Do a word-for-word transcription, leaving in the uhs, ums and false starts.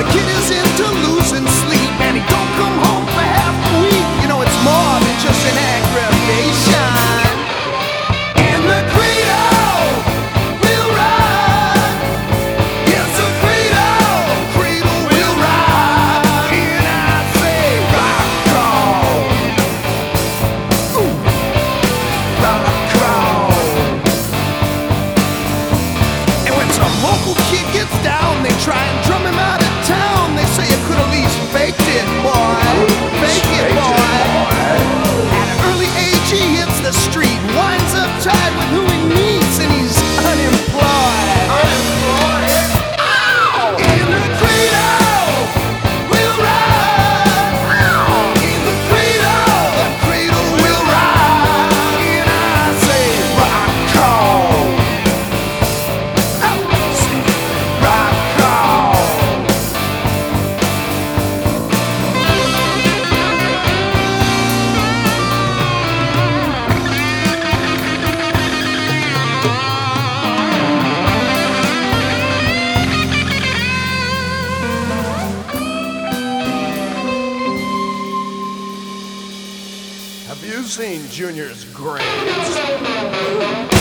the kid is into losing sleep, and he don't come home for half a week. You know, it's more than just an aggravation. And the cradle will ride. Yes, the cradle, cradle will ride. And I say, rock crawl, ooh, rock crawl. And when some local kid gets down, they try and drum him out of town. They say you could at least faked it, boy. Fake it, boy. At an early age, he hits the street, winds up tied with who he meets, and he's unemployed. Unemployed? Ow! In the cradle will ride. Ow! In the cradle, the cradle will ride. And I say, rock call. Rock call. Have you seen Junior's grades?